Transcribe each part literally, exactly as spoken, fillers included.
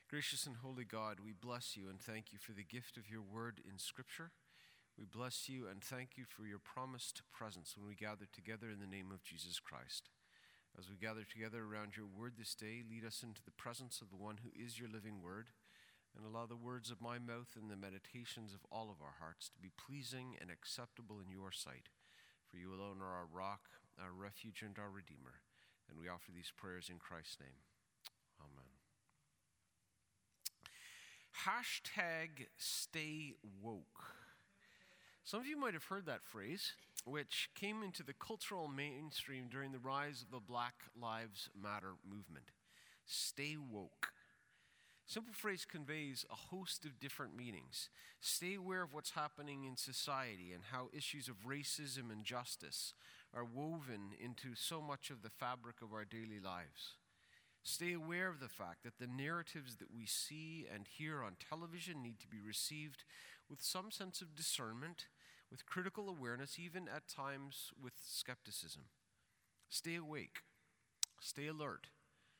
Gracious and holy God, we bless you and thank you for the gift of your word in Scripture. We bless you and thank you for your promised presence when we gather together in the name of Jesus Christ. As we gather together around your word this day, lead us into the presence of the one who is your living word, and allow the words of my mouth and the meditations of all of our hearts to be pleasing and acceptable in your sight. For you alone are our rock, our refuge, and our Redeemer. And we offer these prayers in Christ's name. Amen. Hashtag stay woke. Some of you might have heard that phrase, which came into the cultural mainstream during the rise of the Black Lives Matter movement. Stay woke. Simple phrase conveys a host of different meanings. Stay aware of what's happening in society and how issues of racism and justice are woven into so much of the fabric of our daily lives. Stay aware of the fact that the narratives that we see and hear on television need to be received with some sense of discernment, with critical awareness, even at times with skepticism. Stay awake. Stay alert.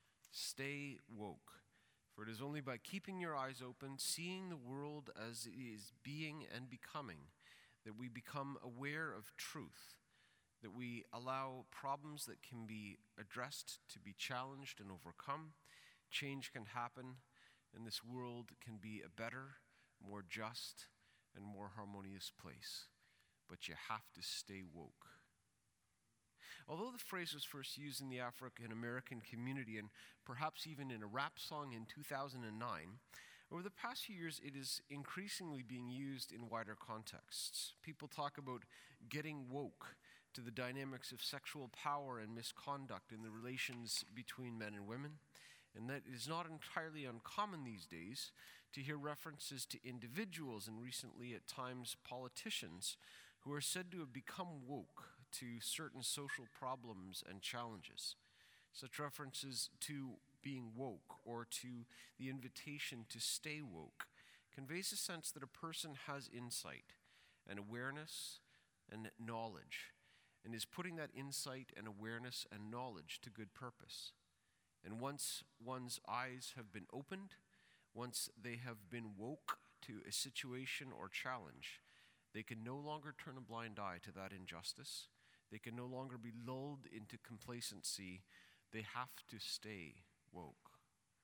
Stay woke. For it is only by keeping your eyes open, seeing the world as it is being and becoming, that we become aware of truth, that we allow problems that can be addressed to be challenged and overcome. Change can happen, and this world can be a better, more just, and more harmonious place. But you have to stay woke. Although the phrase was first used in the African American community and perhaps even in a rap song in two thousand nine, over the past few years it is increasingly being used in wider contexts. People talk about getting woke to the dynamics of sexual power and misconduct in the relations between men and women, and that it is not entirely uncommon these days to hear references to individuals and recently at times politicians who are said to have become woke to certain social problems and challenges. Such references to being woke or to the invitation to stay woke conveys a sense that a person has insight and awareness and knowledge and is putting that insight and awareness and knowledge to good purpose. And once one's eyes have been opened, once they have been woke to a situation or challenge, they can no longer turn a blind eye to that injustice. They can no longer be lulled into complacency. They have to stay woke.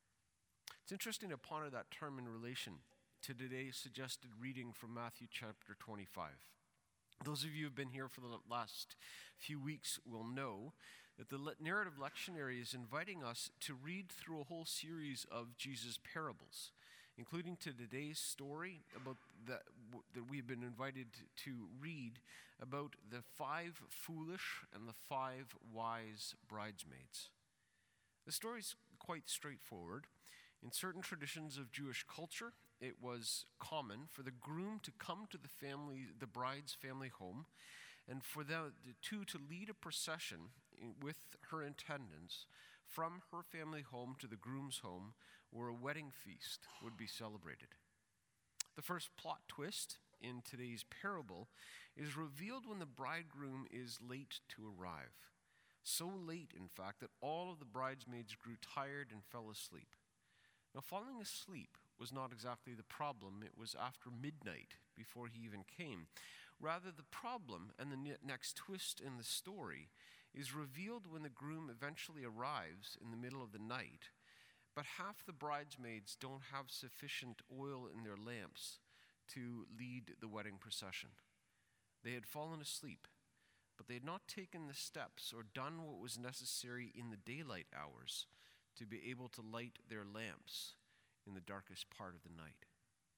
It's interesting to ponder that term in relation to today's suggested reading from Matthew chapter twenty-five. Those of you who have been here for the last few weeks will know that the narrative lectionary is inviting us to read through a whole series of Jesus' parables, including to today's story about that, that we've been invited to read about the five foolish and the five wise bridesmaids. The story is quite straightforward. In certain traditions of Jewish culture, it was common for the groom to come to the family, the bride's family home, and for the, the two to lead a procession with her attendants from her family home to the groom's home, where a wedding feast would be celebrated. The first plot twist in today's parable is revealed when the bridegroom is late to arrive. So late, in fact, that all of the bridesmaids grew tired and fell asleep. Now, falling asleep was not exactly the problem. It was after midnight before he even came. Rather, the problem and the next twist in the story is revealed when the groom eventually arrives in the middle of the night, but half the bridesmaids don't have sufficient oil in their lamps to lead the wedding procession. They had fallen asleep, but they had not taken the steps or done what was necessary in the daylight hours to be able to light their lamps in the darkest part of the night.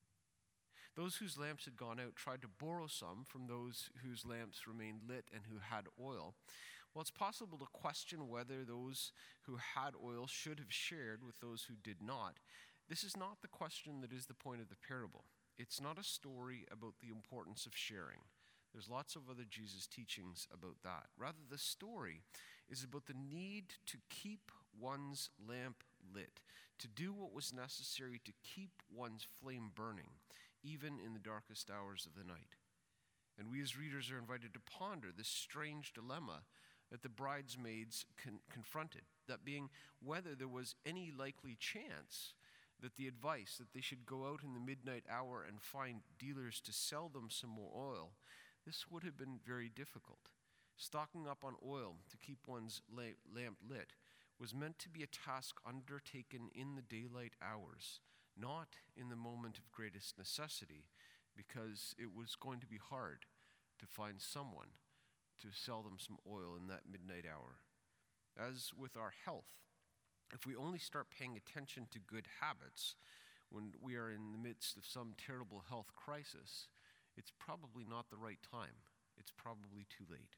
Those whose lamps had gone out tried to borrow some from those whose lamps remained lit and who had oil. Well, it's possible to question whether those who had oil should have shared with those who did not. This is not the question that is the point of the parable. It's not a story about the importance of sharing. There's lots of other Jesus teachings about that. Rather, the story is about the need to keep one's lamp lit, to do what was necessary to keep one's flame burning, even in the darkest hours of the night. And we as readers are invited to ponder this strange dilemma that the bridesmaids con- confronted, that being whether there was any likely chance that the advice that they should go out in the midnight hour and find dealers to sell them some more oil, this would have been very difficult. Stocking up on oil to keep one's lamp lit was meant to be a task undertaken in the daylight hours, not in the moment of greatest necessity, because it was going to be hard to find someone to sell them some oil in that midnight hour. As with our health, if we only start paying attention to good habits when we are in the midst of some terrible health crisis, it's probably not the right time. It's probably too late.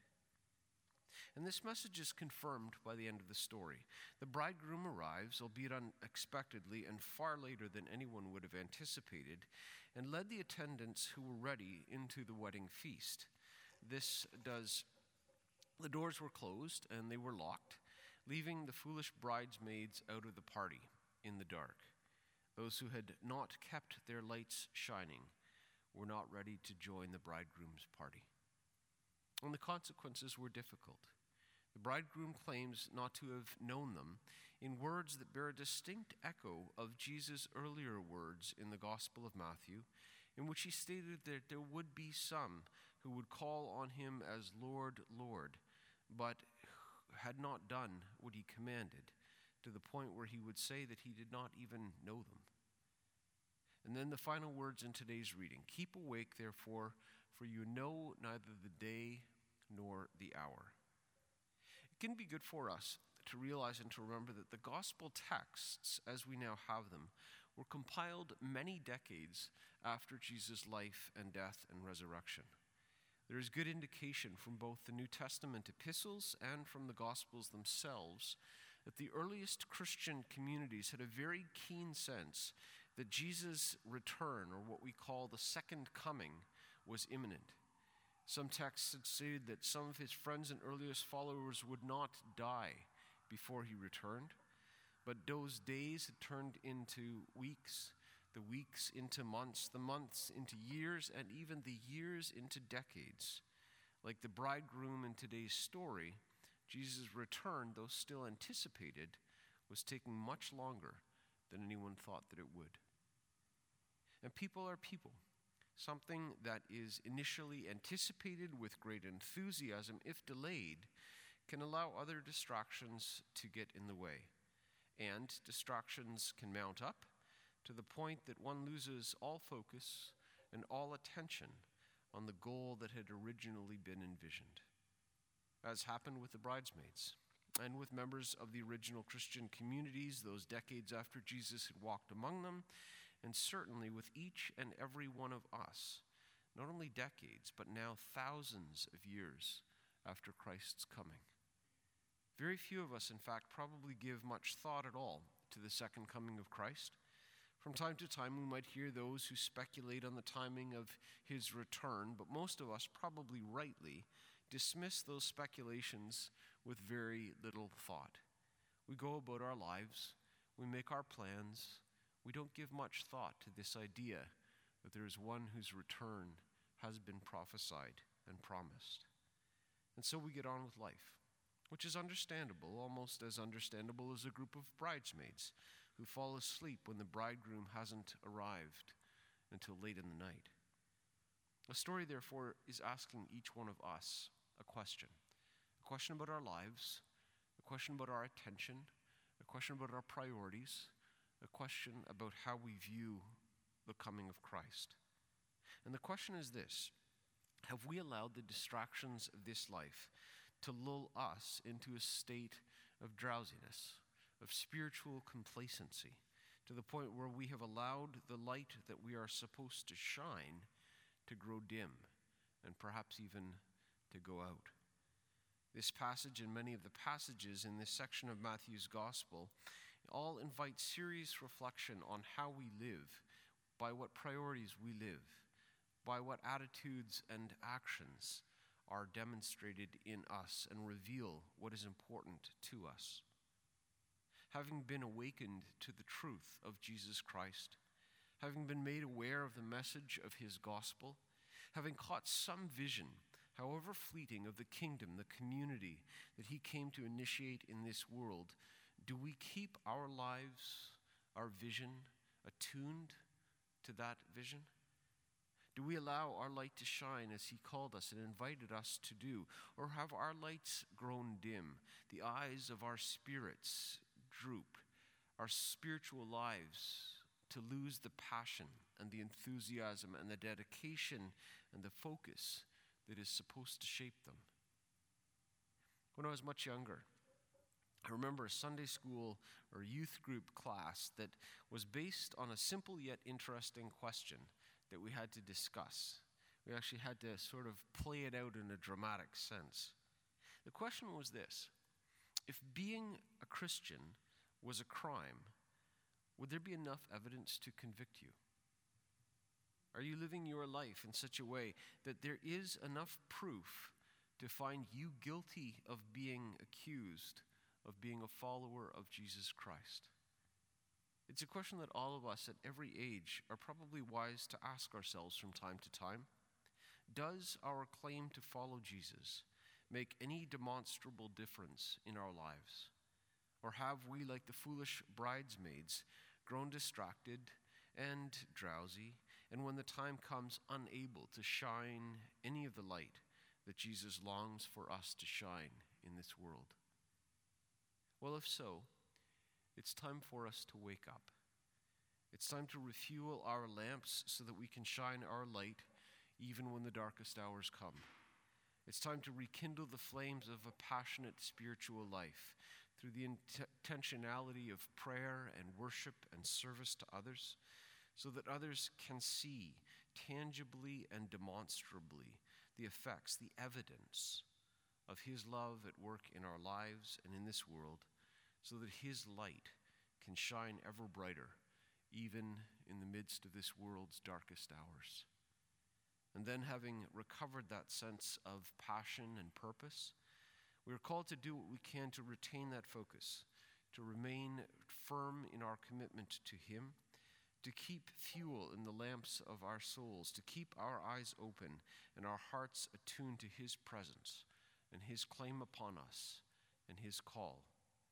And this message is confirmed by the end of the story. The bridegroom arrives, albeit unexpectedly and far later than anyone would have anticipated, and led the attendants who were ready into the wedding feast. This does, the doors were closed and they were locked, leaving the foolish bridesmaids out of the party in the dark. Those who had not kept their lights shining were not ready to join the bridegroom's party. And the consequences were difficult. The bridegroom claims not to have known them in words that bear a distinct echo of Jesus' earlier words in the Gospel of Matthew, in which he stated that there would be some who would call on him as Lord, Lord, but had not done what he commanded, to the point where he would say that he did not even know them. And then the final words in today's reading: "Keep awake, therefore, for you know neither the day nor the hour." It can be good for us to realize and to remember that the gospel texts, as we now have them, were compiled many decades after Jesus' life and death and resurrection. There is good indication from both the New Testament epistles and from the Gospels themselves that the earliest Christian communities had a very keen sense that Jesus' return, or what we call the second coming, was imminent. Some texts had stated that some of his friends and earliest followers would not die before he returned, but those days had turned into weeks, the weeks into months, the months into years, and even the years into decades. Like the bridegroom in today's story, Jesus' return, though still anticipated, was taking much longer than anyone thought that it would. And people are people. Something that is initially anticipated with great enthusiasm, if delayed, can allow other distractions to get in the way. And distractions can mount up to the point that one loses all focus and all attention on the goal that had originally been envisioned. As happened with the bridesmaids and with members of the original Christian communities those decades after Jesus had walked among them, and certainly with each and every one of us, not only decades, but now thousands of years after Christ's coming. Very few of us, in fact, probably give much thought at all to the second coming of Christ. From time to time, we might hear those who speculate on the timing of his return, but most of us, probably rightly, dismiss those speculations with very little thought. We go about our lives, we make our plans, we don't give much thought to this idea that there is one whose return has been prophesied and promised. And so we get on with life, which is understandable, almost as understandable as a group of bridesmaids who fall asleep when the bridegroom hasn't arrived until late in the night. The story, therefore, is asking each one of us a question. A question about our lives, a question about our attention, a question about our priorities, a question about how we view the coming of Christ. And the question is this: have we allowed the distractions of this life to lull us into a state of drowsiness, of spiritual complacency, to the point where we have allowed the light that we are supposed to shine to grow dim and perhaps even to go out? This passage and many of the passages in this section of Matthew's Gospel all invite serious reflection on how we live, by what priorities we live, by what attitudes and actions are demonstrated in us and reveal what is important to us. Having been awakened to the truth of Jesus Christ, having been made aware of the message of his gospel, having caught some vision, however fleeting, of the kingdom, the community that he came to initiate in this world, do we keep our lives, our vision, attuned to that vision? Do we allow our light to shine as he called us and invited us to do? Or have our lights grown dim, the eyes of our spirits droop, our spiritual lives to lose the passion and the enthusiasm and the dedication and the focus that is supposed to shape them? When I was much younger, I remember a Sunday school or youth group class that was based on a simple yet interesting question that we had to discuss. We actually had to sort of play it out in a dramatic sense. The question was this: if being a Christian was a crime, would there be enough evidence to convict you? Are you living your life in such a way that there is enough proof to find you guilty of being accused of being a follower of Jesus Christ? It's a question that all of us at every age are probably wise to ask ourselves from time to time. Does our claim to follow Jesus make any demonstrable difference in our lives? Or have we, like the foolish bridesmaids, grown distracted and drowsy, and when the time comes, unable to shine any of the light that Jesus longs for us to shine in this world? Well, if so, it's time for us to wake up. It's time to refuel our lamps so that we can shine our light even when the darkest hours come. It's time to rekindle the flames of a passionate spiritual life through the int- intentionality of prayer and worship and service to others, so that others can see tangibly and demonstrably the effects, the evidence of his love at work in our lives and in this world, so that his light can shine ever brighter, even in the midst of this world's darkest hours. And then, having recovered that sense of passion and purpose, we are called to do what we can to retain that focus, to remain firm in our commitment to him, to keep fuel in the lamps of our souls, to keep our eyes open and our hearts attuned to his presence and his claim upon us and his call.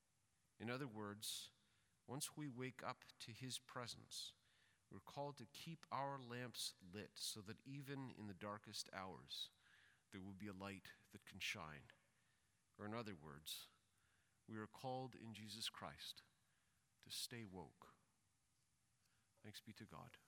In other words, once we wake up to his presence, we're called to keep our lamps lit so that even in the darkest hours, there will be a light that can shine. Or in other words, we are called in Jesus Christ to stay woke. Thanks be to God.